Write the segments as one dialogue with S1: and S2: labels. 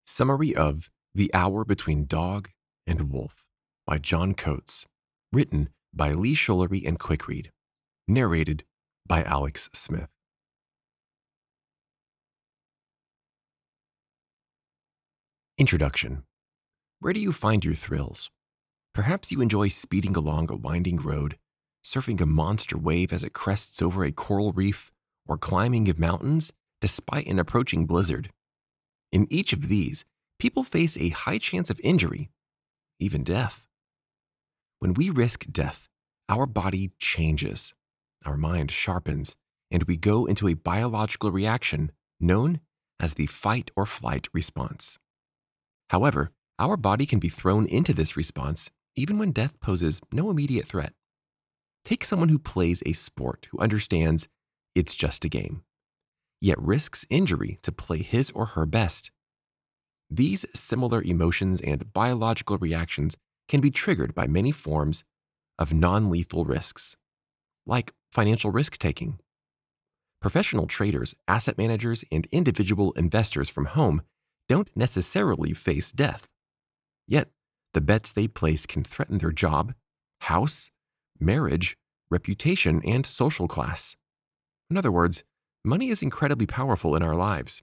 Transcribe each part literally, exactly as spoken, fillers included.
S1: Summary of The Hour Between Dog and Wolf by John Coates. Written by Lee Shollery and Quickread. Narrated by Alex Smith. Introduction. Where do you find your thrills? Perhaps you enjoy speeding along a winding road, surfing a monster wave as it crests over a coral reef, or climbing mountains despite an approaching blizzard. In each of these, people face a high chance of injury, even death. When we risk death, our body changes, our mind sharpens, and we go into a biological reaction known as the fight or flight response. However, our body can be thrown into this response even when death poses no immediate threat. Take someone who plays a sport who understands it's just a game, yet risks injury to play his or her best. These similar emotions and biological reactions can be triggered by many forms of non-lethal risks, like financial risk-taking. Professional traders, asset managers, and individual investors from home don't necessarily face death. Yet, the bets they place can threaten their job, house, marriage, reputation, and social class. In other words, money is incredibly powerful in our lives.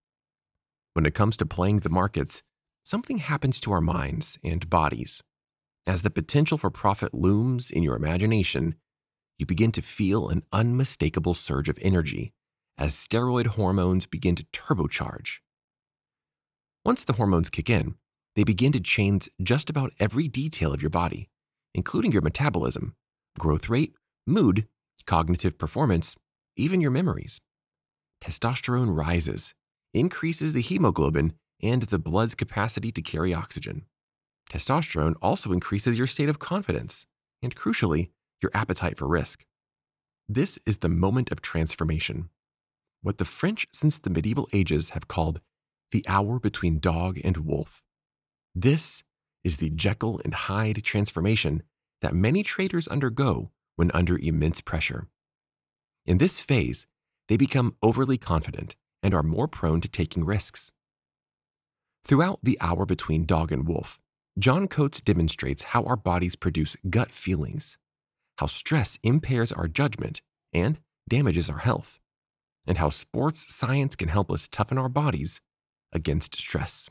S1: When it comes to playing the markets, something happens to our minds and bodies. As the potential for profit looms in your imagination, you begin to feel an unmistakable surge of energy as steroid hormones begin to turbocharge. Once the hormones kick in, they begin to change just about every detail of your body, including your metabolism, growth rate, mood, cognitive performance, even your memories. Testosterone rises, increases the hemoglobin and the blood's capacity to carry oxygen. Testosterone also increases your state of confidence and, crucially, your appetite for risk. This is the moment of transformation, what the French since the medieval ages have called the hour between dog and wolf. This is the Jekyll and Hyde transformation that many traders undergo when under immense pressure. In this phase, they become overly confident and are more prone to taking risks. Throughout the hour between dog and wolf, John Coates demonstrates how our bodies produce gut feelings, how stress impairs our judgment and damages our health, and how sports science can help us toughen our bodies against stress.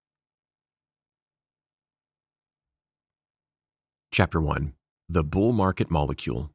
S1: Chapter one. The Bull Market Molecule.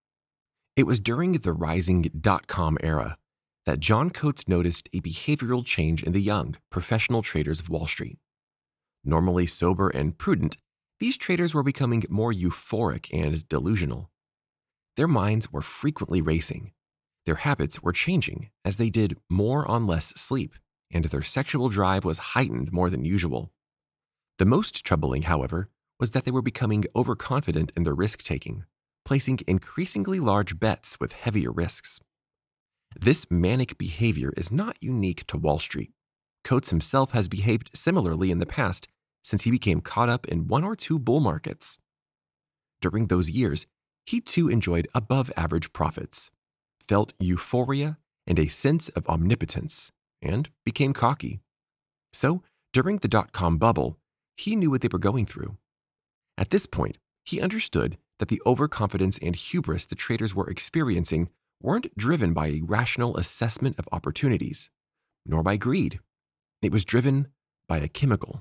S1: It was during the rising dot-com era that John Coates noticed a behavioral change in the young, professional traders of Wall Street. Normally sober and prudent, these traders were becoming more euphoric and delusional. Their minds were frequently racing. Their habits were changing as they did more on less sleep, and their sexual drive was heightened more than usual. The most troubling, however, was that they were becoming overconfident in their risk-taking, placing increasingly large bets with heavier risks. This manic behavior is not unique to Wall Street. Coates himself has behaved similarly in the past since he became caught up in one or two bull markets. During those years, he too enjoyed above-average profits, felt euphoria and a sense of omnipotence, and became cocky. So, during the dot-com bubble, he knew what they were going through. At this point, he understood that the overconfidence and hubris the traders were experiencing weren't driven by a rational assessment of opportunities, nor by greed. It was driven by a chemical.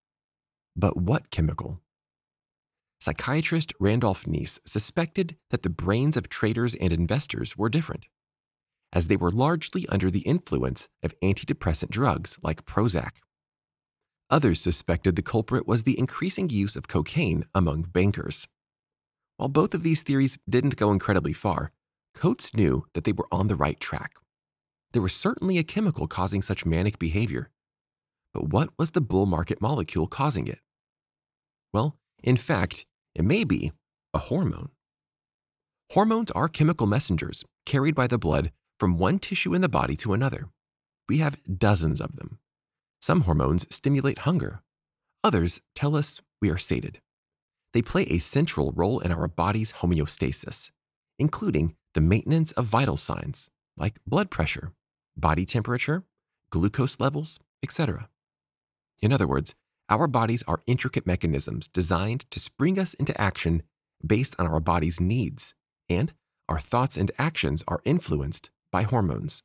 S1: But what chemical? Psychiatrist Randolph Neese suspected that the brains of traders and investors were different, as they were largely under the influence of antidepressant drugs like Prozac. Others suspected the culprit was the increasing use of cocaine among bankers. While both of these theories didn't go incredibly far, Coates knew that they were on the right track. There was certainly a chemical causing such manic behavior. But what was the bull market molecule causing it? Well, in fact, it may be a hormone. Hormones are chemical messengers carried by the blood from one tissue in the body to another. We have dozens of them. Some hormones stimulate hunger. Others tell us we are sated. They play a central role in our body's homeostasis, including the maintenance of vital signs like blood pressure, body temperature, glucose levels, et cetera. In other words, our bodies are intricate mechanisms designed to spring us into action based on our body's needs, and our thoughts and actions are influenced by hormones.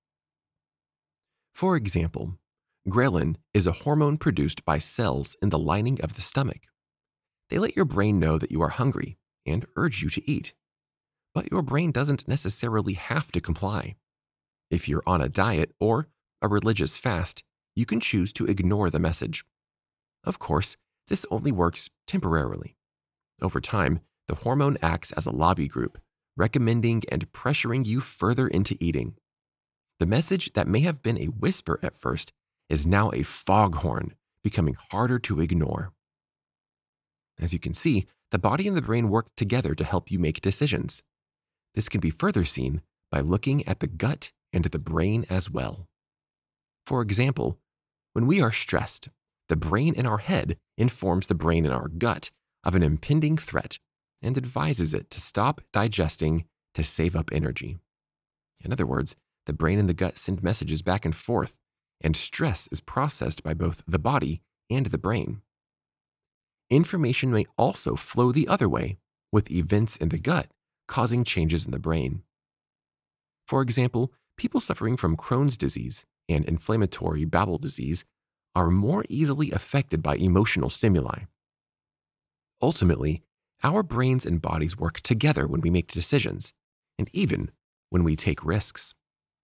S1: For example, ghrelin is a hormone produced by cells in the lining of the stomach. They let your brain know that you are hungry and urge you to eat. But your brain doesn't necessarily have to comply. If you're on a diet or a religious fast, you can choose to ignore the message. Of course, this only works temporarily. Over time, the hormone acts as a lobby group, recommending and pressuring you further into eating. The message that may have been a whisper at first is now a foghorn, becoming harder to ignore. As you can see, the body and the brain work together to help you make decisions. This can be further seen by looking at the gut and the brain as well. For example, when we are stressed, the brain in our head informs the brain in our gut of an impending threat and advises it to stop digesting to save up energy. In other words, the brain and the gut send messages back and forth, and stress is processed by both the body and the brain. Information may also flow the other way, with events in the gut causing changes in the brain. For example, people suffering from Crohn's disease and inflammatory bowel disease are more easily affected by emotional stimuli. Ultimately, our brains and bodies work together when we make decisions, and even when we take risks.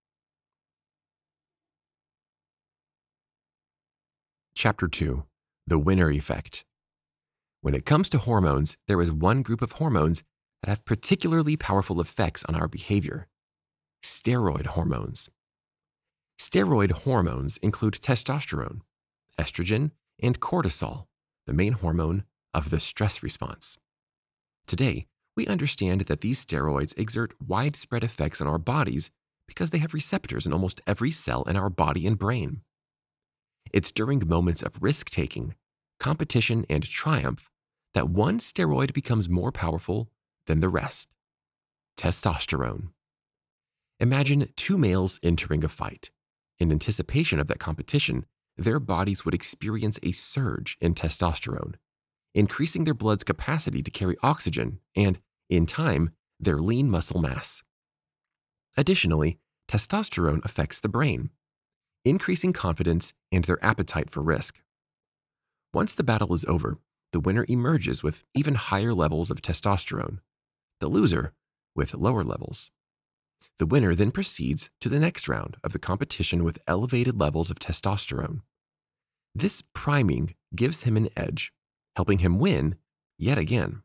S1: Chapter two. The Winner Effect. When it comes to hormones, there is one group of hormones that have particularly powerful effects on our behavior: steroid hormones. Steroid hormones include testosterone, estrogen, and cortisol, the main hormone of the stress response. Today, we understand that these steroids exert widespread effects on our bodies because they have receptors in almost every cell in our body and brain. It's during moments of risk-taking, competition, and triumph that one steroid becomes more powerful than the rest: testosterone. Imagine two males entering a fight. In anticipation of that competition, their bodies would experience a surge in testosterone, increasing their blood's capacity to carry oxygen and, in time, their lean muscle mass. Additionally, testosterone affects the brain, increasing confidence and their appetite for risk. Once the battle is over, the winner emerges with even higher levels of testosterone, the loser with lower levels. The winner then proceeds to the next round of the competition with elevated levels of testosterone. This priming gives him an edge, helping him win yet again.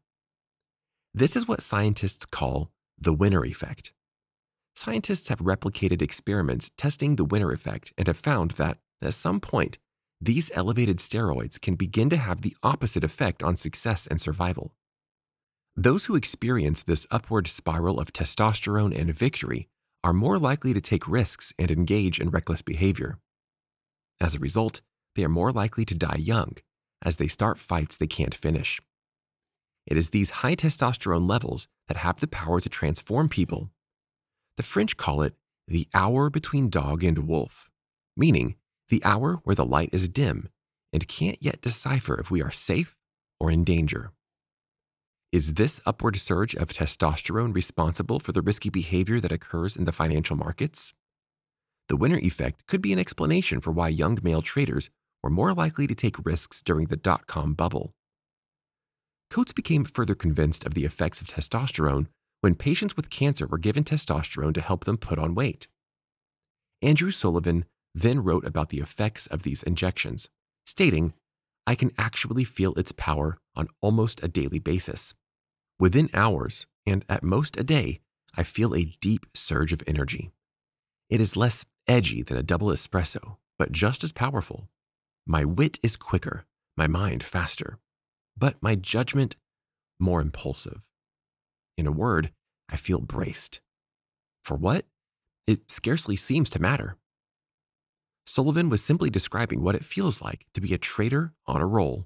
S1: This is what scientists call the winner effect. Scientists have replicated experiments testing the winner effect and have found that, at some point, these elevated steroids can begin to have the opposite effect on success and survival. Those who experience this upward spiral of testosterone and victory are more likely to take risks and engage in reckless behavior. As a result, they are more likely to die young, as they start fights they can't finish. It is these high testosterone levels that have the power to transform people. The French call it the hour between dog and wolf, meaning the hour where the light is dim and can't yet decipher if we are safe or in danger. Is this upward surge of testosterone responsible for the risky behavior that occurs in the financial markets? The winner effect could be an explanation for why young male traders were more likely to take risks during the dot-com bubble. Coates became further convinced of the effects of testosterone when patients with cancer were given testosterone to help them put on weight. Andrew Sullivan then wrote about the effects of these injections, stating, "I can actually feel its power on almost a daily basis. Within hours, and at most a day, I feel a deep surge of energy. It is less edgy than a double espresso, but just as powerful. My wit is quicker, my mind faster, but my judgment more impulsive. In a word, I feel braced. For what? It scarcely seems to matter." Sullivan was simply describing what it feels like to be a trader on a roll.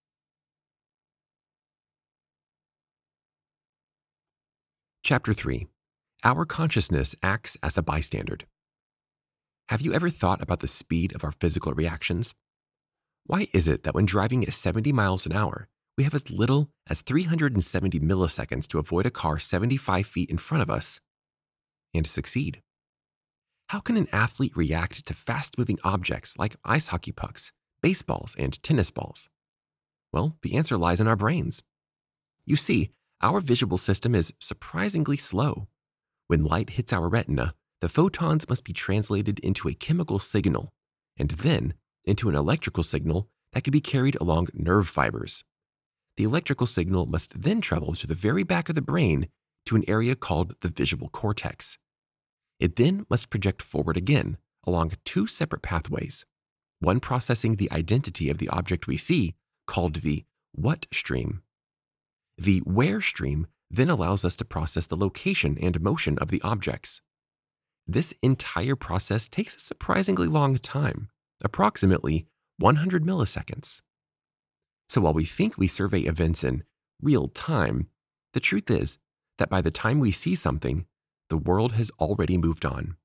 S1: Chapter three. Our consciousness acts as a bystander. Have you ever thought about the speed of our physical reactions? Why is it that when driving at seventy miles an hour, we have as little as three hundred seventy milliseconds to avoid a car seventy-five feet in front of us and succeed? How can an athlete react to fast-moving objects like ice hockey pucks, baseballs, and tennis balls? Well, the answer lies in our brains. You see, our visual system is surprisingly slow. When light hits our retina, the photons must be translated into a chemical signal, and then into an electrical signal that can be carried along nerve fibers. The electrical signal must then travel to the very back of the brain to an area called the visual cortex. It then must project forward again along two separate pathways, one processing the identity of the object we see, called the what stream. The where stream then allows us to process the location and motion of the objects. This entire process takes a surprisingly long time, approximately one hundred milliseconds. So while we think we survey events in real time, the truth is that by the time we see something, the world has already moved on.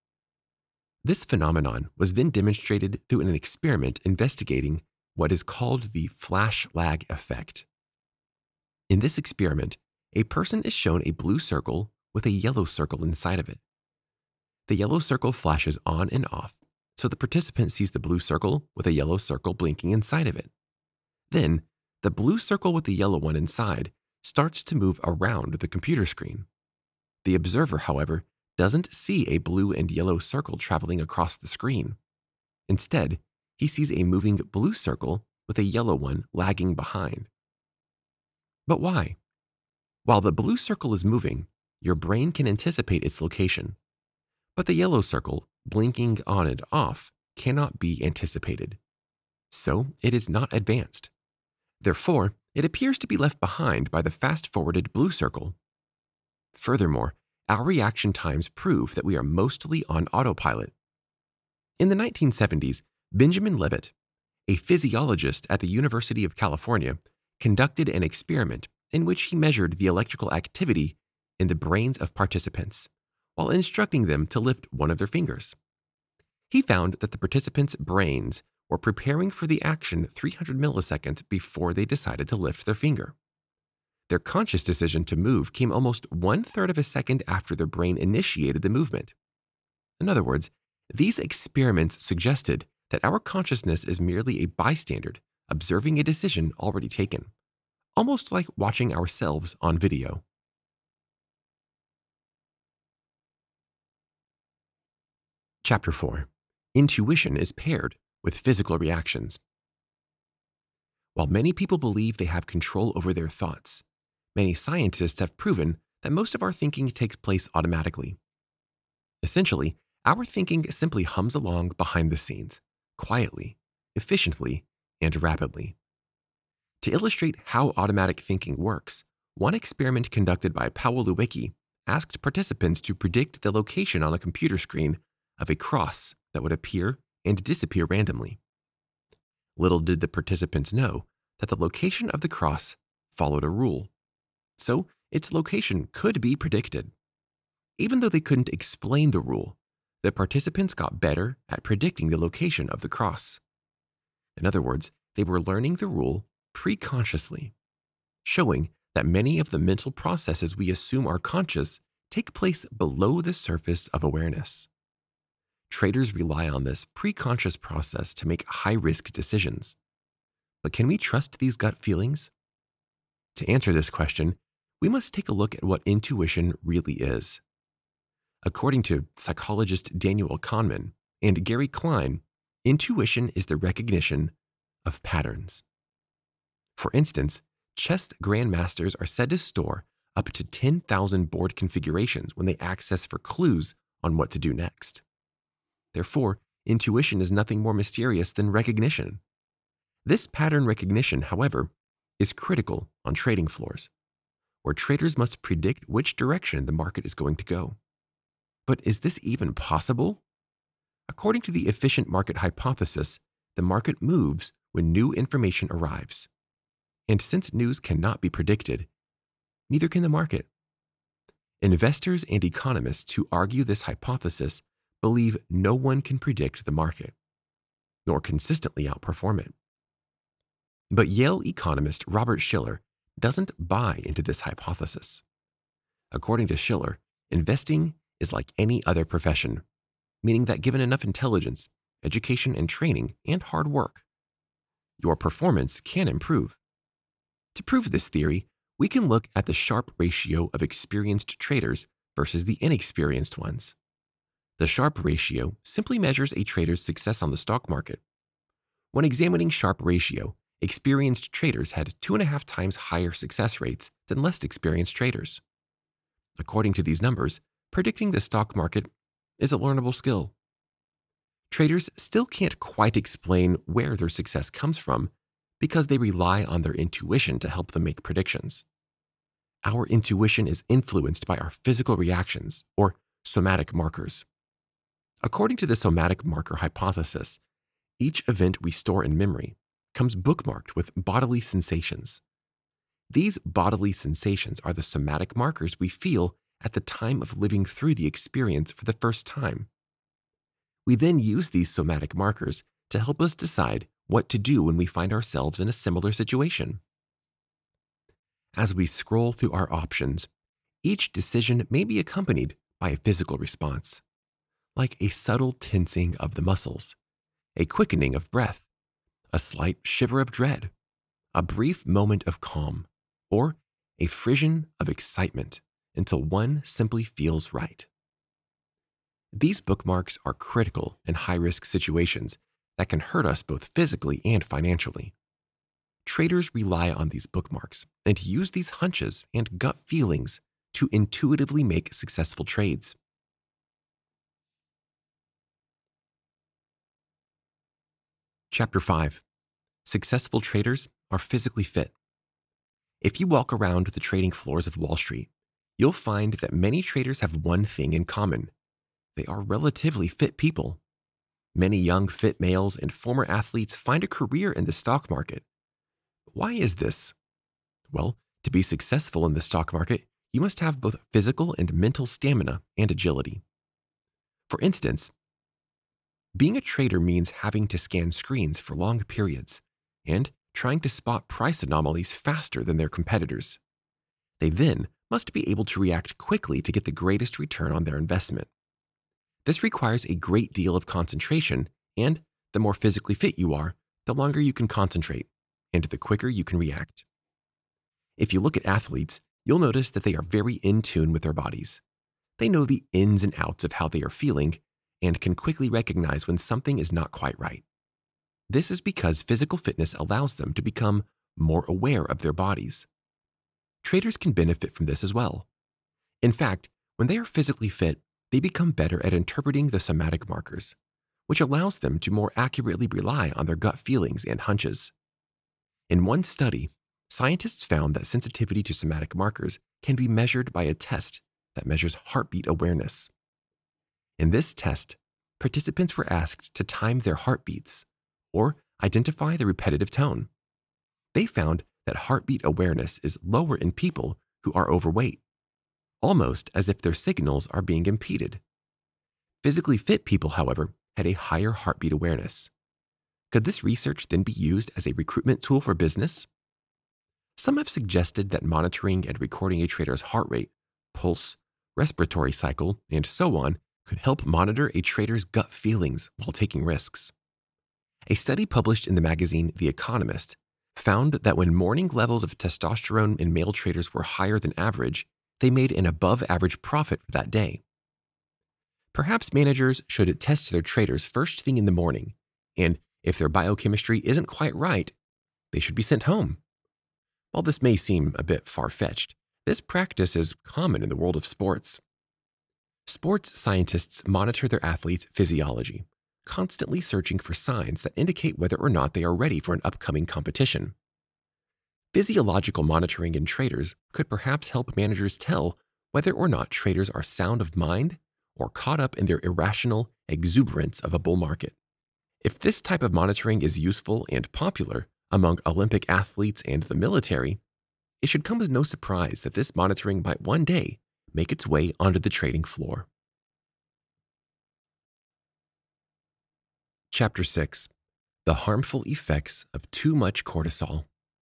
S1: This phenomenon was then demonstrated through an experiment investigating what is called the flash lag effect. In this experiment, a person is shown a blue circle with a yellow circle inside of it. The yellow circle flashes on and off, so the participant sees the blue circle with a yellow circle blinking inside of it. Then, the blue circle with the yellow one inside starts to move around the computer screen. The observer, however, doesn't see a blue and yellow circle traveling across the screen. Instead, he sees a moving blue circle with a yellow one lagging behind. But why? While the blue circle is moving, your brain can anticipate its location. But the yellow circle, blinking on and off, cannot be anticipated. So it is not advanced. Therefore, it appears to be left behind by the fast-forwarded blue circle. Furthermore, our reaction times prove that we are mostly on autopilot. In the nineteen seventies, Benjamin Libet, a physiologist at the University of California, conducted an experiment in which he measured the electrical activity in the brains of participants while instructing them to lift one of their fingers. He found that the participants' brains were preparing for the action three hundred milliseconds before they decided to lift their finger. Their conscious decision to move came almost one-third of a second after their brain initiated the movement. In other words, these experiments suggested that our consciousness is merely a bystander observing a decision already taken, almost like watching ourselves on video. Chapter four. Intuition is paired with physical reactions. While many people believe they have control over their thoughts, many scientists have proven that most of our thinking takes place automatically. Essentially, our thinking simply hums along behind the scenes, quietly, efficiently, and rapidly. To illustrate how automatic thinking works, one experiment conducted by Paweł Lewicki asked participants to predict the location on a computer screen of a cross that would appear and disappear randomly. Little did the participants know that the location of the cross followed a rule, so its location could be predicted. Even though they couldn't explain the rule, the participants got better at predicting the location of the cross. In other words, they were learning the rule pre-consciously, showing that many of the mental processes we assume are conscious take place below the surface of awareness. Traders rely on this pre-conscious process to make high-risk decisions. But can we trust these gut feelings? To answer this question, we must take a look at what intuition really is. According to psychologist Daniel Kahneman and Gary Klein, intuition is the recognition of patterns. For instance, chess grandmasters are said to store up to ten thousand board configurations when they access for clues on what to do next. Therefore, intuition is nothing more mysterious than recognition. This pattern recognition, however, is critical on trading floors, where traders must predict which direction the market is going to go. But is this even possible? According to the efficient market hypothesis, the market moves when new information arrives. And since news cannot be predicted, neither can the market. Investors and economists who argue this hypothesis believe no one can predict the market, nor consistently outperform it. But Yale economist Robert Shiller doesn't buy into this hypothesis. According to Shiller, investing is like any other profession, meaning that given enough intelligence, education and training, and hard work, your performance can improve. To prove this theory, we can look at the Sharpe ratio of experienced traders versus the inexperienced ones. The Sharpe ratio simply measures a trader's success on the stock market. When examining Sharpe ratio, experienced traders had two and a half times higher success rates than less experienced traders. According to these numbers, predicting the stock market is a learnable skill. Traders still can't quite explain where their success comes from because they rely on their intuition to help them make predictions. Our intuition is influenced by our physical reactions, or somatic markers. According to the somatic marker hypothesis, each event we store in memory comes bookmarked with bodily sensations. These bodily sensations are the somatic markers we feel at the time of living through the experience for the first time. We then use these somatic markers to help us decide what to do when we find ourselves in a similar situation. As we scroll through our options, each decision may be accompanied by a physical response, like a subtle tensing of the muscles, a quickening of breath, a slight shiver of dread, a brief moment of calm, or a frisson of excitement until one simply feels right. These bookmarks are critical in high-risk situations that can hurt us both physically and financially. Traders rely on these bookmarks and use these hunches and gut feelings to intuitively make successful trades. Chapter five. Successful traders are physically fit. If you walk around the trading floors of Wall Street, you'll find that many traders have one thing in common. They are relatively fit people. Many young, fit males and former athletes find a career in the stock market. Why is this? Well, to be successful in the stock market, you must have both physical and mental stamina and agility. For instance, being a trader means having to scan screens for long periods and trying to spot price anomalies faster than their competitors. They then must be able to react quickly to get the greatest return on their investment. This requires a great deal of concentration, and the more physically fit you are, the longer you can concentrate, and the quicker you can react. If you look at athletes, you'll notice that they are very in tune with their bodies. They know the ins and outs of how they are feeling and can quickly recognize when something is not quite right. This is because physical fitness allows them to become more aware of their bodies. Traders can benefit from this as well. In fact, when they are physically fit, they become better at interpreting the somatic markers, which allows them to more accurately rely on their gut feelings and hunches. In one study, scientists found that sensitivity to somatic markers can be measured by a test that measures heartbeat awareness. In this test, participants were asked to time their heartbeats or identify the repetitive tone. They found that heartbeat awareness is lower in people who are overweight, almost as if their signals are being impeded. Physically fit people, however, had a higher heartbeat awareness. Could this research then be used as a recruitment tool for business? Some have suggested that monitoring and recording a trader's heart rate, pulse, respiratory cycle, and so on could help monitor a trader's gut feelings while taking risks. A study published in the magazine The Economist found that when morning levels of testosterone in male traders were higher than average, they made an above-average profit for that day. Perhaps managers should test their traders first thing in the morning, and if their biochemistry isn't quite right, they should be sent home. While this may seem a bit far-fetched, this practice is common in the world of sports. Sports scientists monitor their athletes' physiology, constantly searching for signs that indicate whether or not they are ready for an upcoming competition. Physiological monitoring in traders could perhaps help managers tell whether or not traders are sound of mind or caught up in their irrational exuberance of a bull market. If this type of monitoring is useful and popular among Olympic athletes and the military, it should come as no surprise that this monitoring might one day make its way onto the trading floor. Chapter six. The harmful effects of too much cortisol.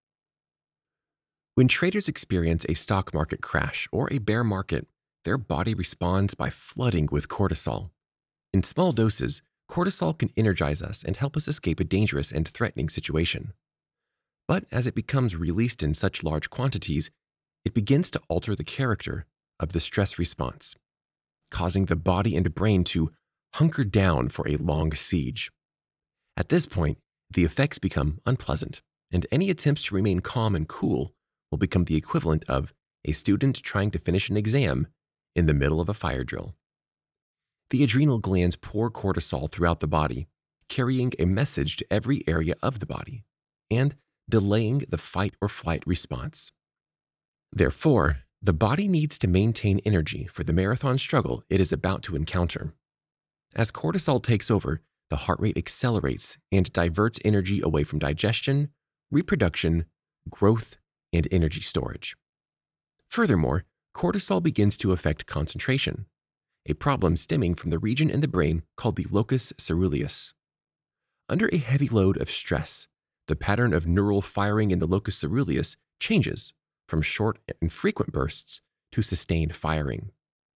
S1: When traders experience a stock market crash or a bear market, their body responds by flooding with cortisol. In small doses, cortisol can energize us and help us escape a dangerous and threatening situation. But as it becomes released in such large quantities, it begins to alter the character of the stress response, causing the body and brain to hunker down for a long siege. At this point, the effects become unpleasant, and any attempts to remain calm and cool will become the equivalent of a student trying to finish an exam in the middle of a fire drill. The adrenal glands pour cortisol throughout the body, carrying a message to every area of the body, and delaying the fight or flight response. Therefore, the body needs to maintain energy for the marathon struggle it is about to encounter. As cortisol takes over, the heart rate accelerates and diverts energy away from digestion, reproduction, growth, and energy storage. Furthermore, cortisol begins to affect concentration, a problem stemming from the region in the brain called the locus coeruleus. Under a heavy load of stress, the pattern of neural firing in the locus coeruleus changes from short and frequent bursts to sustained firing.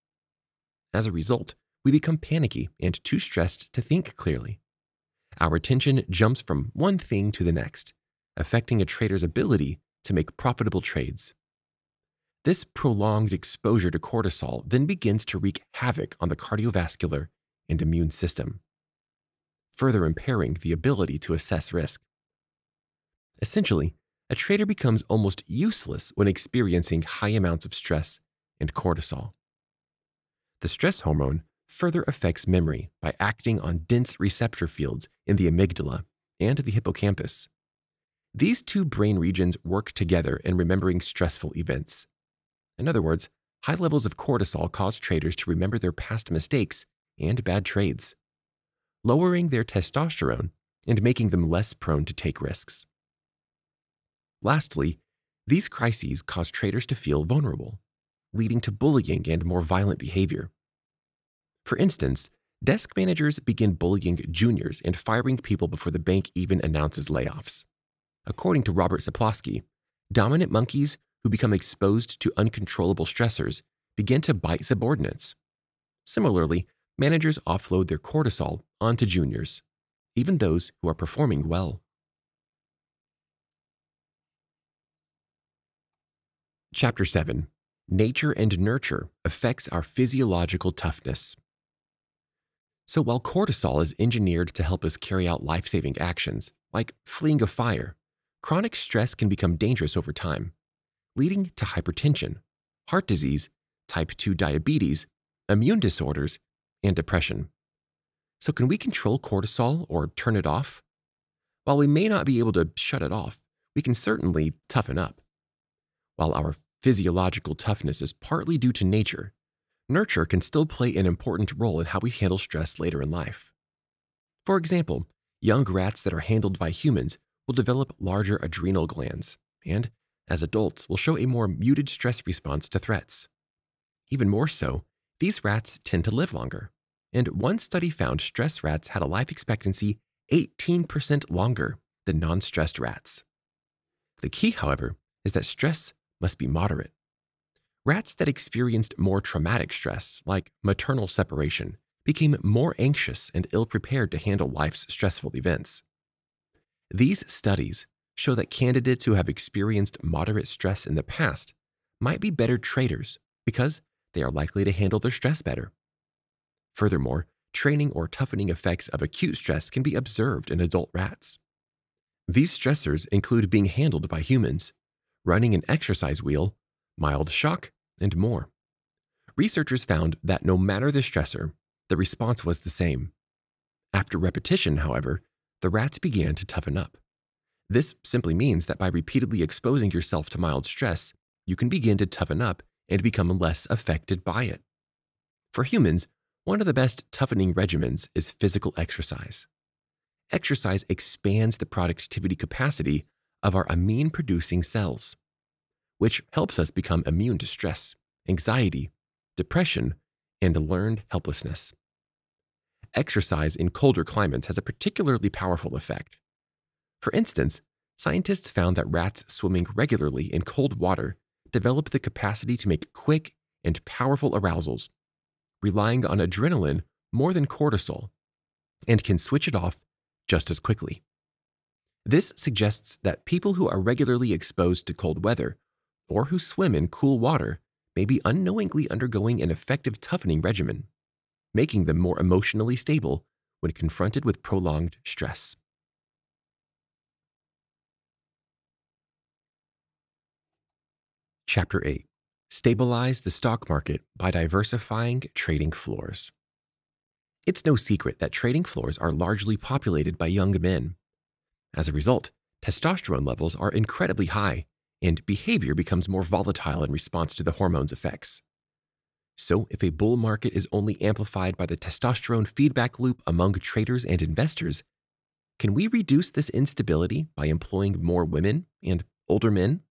S1: As a result, we become panicky and too stressed to think clearly. Our attention jumps from one thing to the next, affecting a trader's ability to make profitable trades. This prolonged exposure to cortisol then begins to wreak havoc on the cardiovascular and immune system, further impairing the ability to assess risk. Essentially, a trader becomes almost useless when experiencing high amounts of stress and cortisol. The stress hormone further affects memory by acting on dense receptor fields in the amygdala and the hippocampus. These two brain regions work together in remembering stressful events. In other words, high levels of cortisol cause traders to remember their past mistakes and bad trades, lowering their testosterone and making them less prone to take risks. Lastly, these crises cause traders to feel vulnerable, leading to bullying and more violent behavior. For instance, desk managers begin bullying juniors and firing people before the bank even announces layoffs. According to Robert Sapolsky, dominant monkeys who become exposed to uncontrollable stressors begin to bite subordinates. Similarly, managers offload their cortisol onto juniors, even those who are performing well. Chapter seven. Nature and Nurture Affects Our Physiological Toughness. So while cortisol is engineered to help us carry out life-saving actions, like fleeing a fire, chronic stress can become dangerous over time, leading to hypertension, heart disease, type two diabetes, immune disorders, and depression. So can we control cortisol or turn it off? While we may not be able to shut it off, we can certainly toughen up. While our physiological toughness is partly due to nature, nurture can still play an important role in how we handle stress later in life. For example, young rats that are handled by humans will develop larger adrenal glands and, as adults, will show a more muted stress response to threats. Even more so, these rats tend to live longer, and one study found stress rats had a life expectancy eighteen percent longer than non-stressed rats. The key, however, is that stress must be moderate. Rats that experienced more traumatic stress, like maternal separation, became more anxious and ill-prepared to handle life's stressful events. These studies show that candidates who have experienced moderate stress in the past might be better traders because they are likely to handle their stress better. Furthermore, training or toughening effects of acute stress can be observed in adult rats. These stressors include being handled by humans, running an exercise wheel, mild shock, and more. Researchers found that no matter the stressor, the response was the same. After repetition, however, the rats began to toughen up. This simply means that by repeatedly exposing yourself to mild stress, you can begin to toughen up and become less affected by it. For humans, one of the best toughening regimens is physical exercise. Exercise expands the productivity capacity of our amine-producing cells, which helps us become immune to stress, anxiety, depression, and learned helplessness. Exercise in colder climates has a particularly powerful effect, For instance, scientists found that rats swimming regularly in cold water develop the capacity to make quick and powerful arousals, relying on adrenaline more than cortisol, and can switch it off just as quickly. This suggests that people who are regularly exposed to cold weather or who swim in cool water may be unknowingly undergoing an effective toughening regimen, making them more emotionally stable when confronted with prolonged stress. Chapter eight. Stabilize the stock market by diversifying trading floors. It's no secret that trading floors are largely populated by young men. As a result, testosterone levels are incredibly high, and behavior becomes more volatile in response to the hormone's effects. So, if a bull market is only amplified by the testosterone feedback loop among traders and investors, can we reduce this instability by employing more women and older men?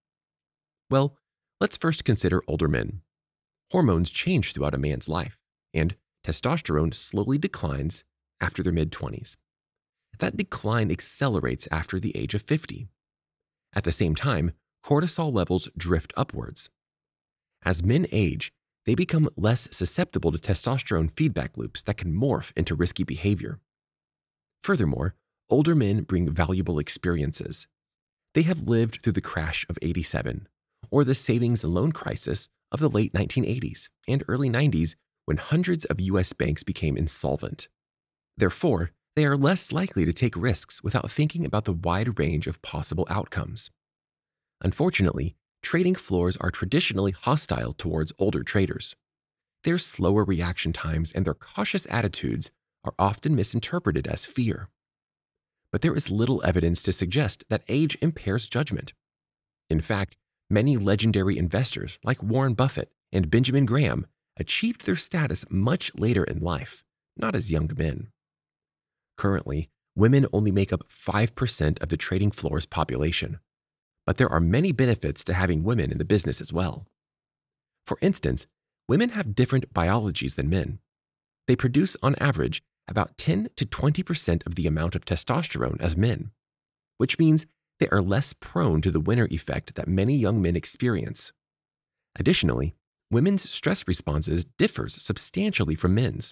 S1: Well, let's first consider older men. Hormones change throughout a man's life, and testosterone slowly declines after their mid-twenties. That decline accelerates after the age of fifty. At the same time, cortisol levels drift upwards. As men age, they become less susceptible to testosterone feedback loops that can morph into risky behavior. Furthermore, older men bring valuable experiences. They have lived through the crash of eighty-seven, or the savings and loan crisis of the late nineteen eighties and early nineties when hundreds of U S banks became insolvent. Therefore, they are less likely to take risks without thinking about the wide range of possible outcomes. Unfortunately, trading floors are traditionally hostile towards older traders. Their slower reaction times and their cautious attitudes are often misinterpreted as fear. But there is little evidence to suggest that age impairs judgment. In fact, many legendary investors like Warren Buffett and Benjamin Graham achieved their status much later in life, not as young men. Currently, women only make up five percent of the trading floor's population, but there are many benefits to having women in the business as well. For instance, women have different biologies than men. They produce, on average, about ten to twenty percent of the amount of testosterone as men, which means they are less prone to the winner effect that many young men experience. Additionally, women's stress responses differs substantially from men's.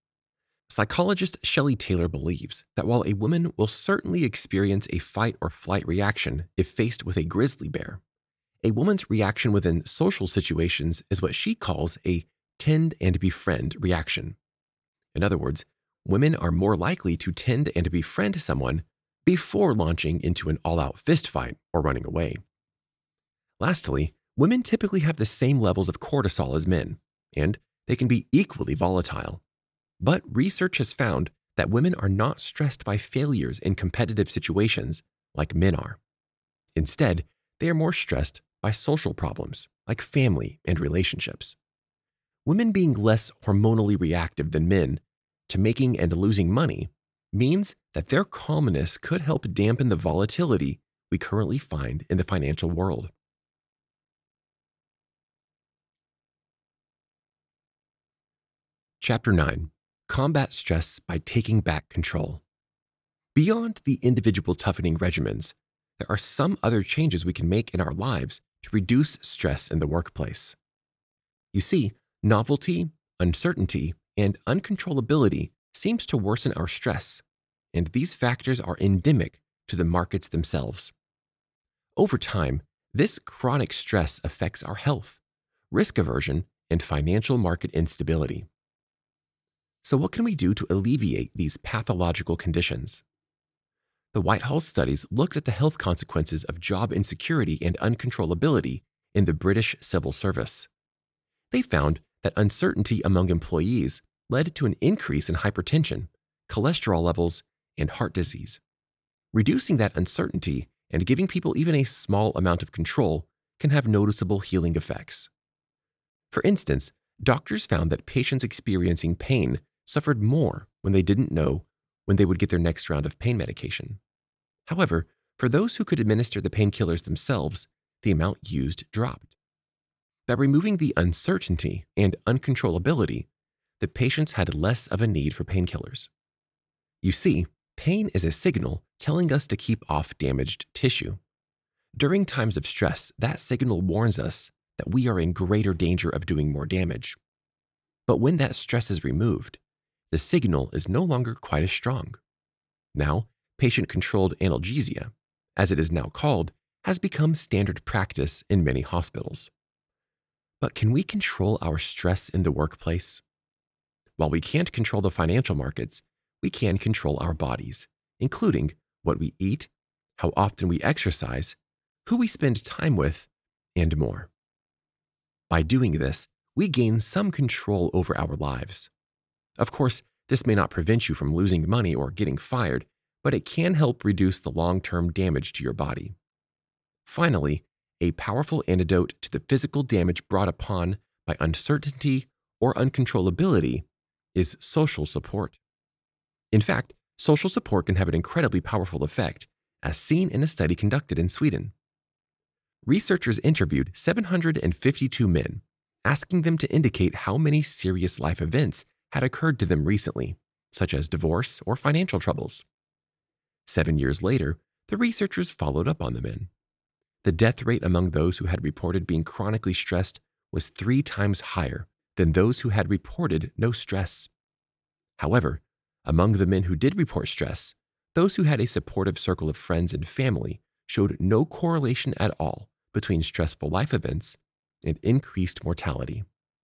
S1: Psychologist Shelley Taylor believes that while a woman will certainly experience a fight or flight reaction if faced with a grizzly bear, a woman's reaction within social situations is what she calls a tend and befriend reaction. In other words, women are more likely to tend and befriend someone before launching into an all-out fistfight or running away. Lastly, women typically have the same levels of cortisol as men, and they can be equally volatile. But research has found that women are not stressed by failures in competitive situations like men are. Instead, they are more stressed by social problems like family and relationships. Women being less hormonally reactive than men to making and losing money means that their calmness could help dampen the volatility we currently find in the financial world. Chapter nine. Combat stress by taking back control. Beyond the individual toughening regimens, there are some other changes we can make in our lives to reduce stress in the workplace. You see, novelty, uncertainty, and uncontrollability seems to worsen our stress, and these factors are endemic to the markets themselves. Over time, this chronic stress affects our health, risk aversion, and financial market instability. So what can we do to alleviate these pathological conditions? The Whitehall studies looked at the health consequences of job insecurity and uncontrollability in the British civil service. They found that uncertainty among employees led to an increase in hypertension, cholesterol levels, and heart disease. Reducing that uncertainty and giving people even a small amount of control can have noticeable healing effects. For instance, doctors found that patients experiencing pain suffered more when they didn't know when they would get their next round of pain medication. However, for those who could administer the painkillers themselves, the amount used dropped. By removing the uncertainty and uncontrollability, the patients had less of a need for painkillers. You see, Pain is a signal telling us to keep off damaged tissue. During times of stress, that signal warns us that we are in greater danger of doing more damage. But when that stress is removed, the signal is no longer quite as strong. Now, patient-controlled analgesia, as it is now called, has become standard practice in many hospitals. But can we control our stress in the workplace? While we can't control the financial markets, we can control our bodies, including what we eat, how often we exercise, who we spend time with, and more. By doing this, we gain some control over our lives. Of course, this may not prevent you from losing money or getting fired, but it can help reduce the long-term damage to your body. Finally, a powerful antidote to the physical damage brought upon by uncertainty or uncontrollability is social support. In fact, social support can have an incredibly powerful effect, as seen in a study conducted in Sweden. Researchers interviewed seven hundred fifty-two men, asking them to indicate how many serious life events had occurred to them recently, such as divorce or financial troubles. Seven years later, the researchers followed up on the men. The death rate among those who had reported being chronically stressed was three times higher than those who had reported no stress. However, among the men who did report stress, those who had a supportive circle of friends and family showed no correlation at all between stressful life events and increased mortality.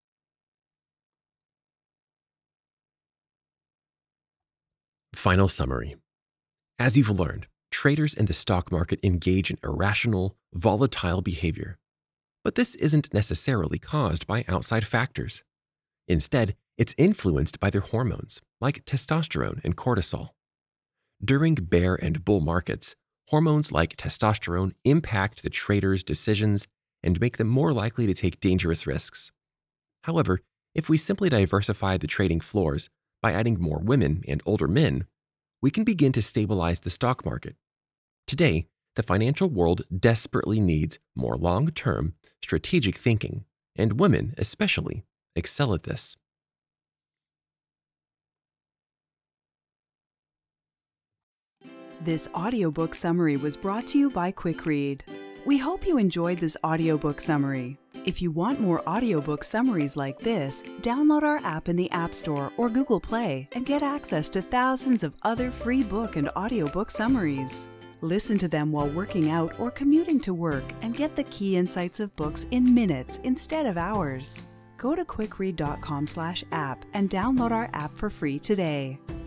S1: Final summary. As you've learned, traders in the stock market engage in irrational, volatile behavior. But this isn't necessarily caused by outside factors. Instead, it's influenced by their hormones, like testosterone and cortisol. During bear and bull markets, hormones like testosterone impact the traders' decisions and make them more likely to take dangerous risks. However, if we simply diversify the trading floors by adding more women and older men, we can begin to stabilize the stock market. Today, the financial world desperately needs more long-term, strategic thinking, and women especially excel at this.
S2: This audiobook summary was brought to you by QuickRead. We hope you enjoyed this audiobook summary. If you want more audiobook summaries like this, download our app in the App Store or Google Play and get access to thousands of other free book and audiobook summaries. Listen to them while working out or commuting to work and get the key insights of books in minutes instead of hours. Go to quickread dot com slash app and download our app for free today.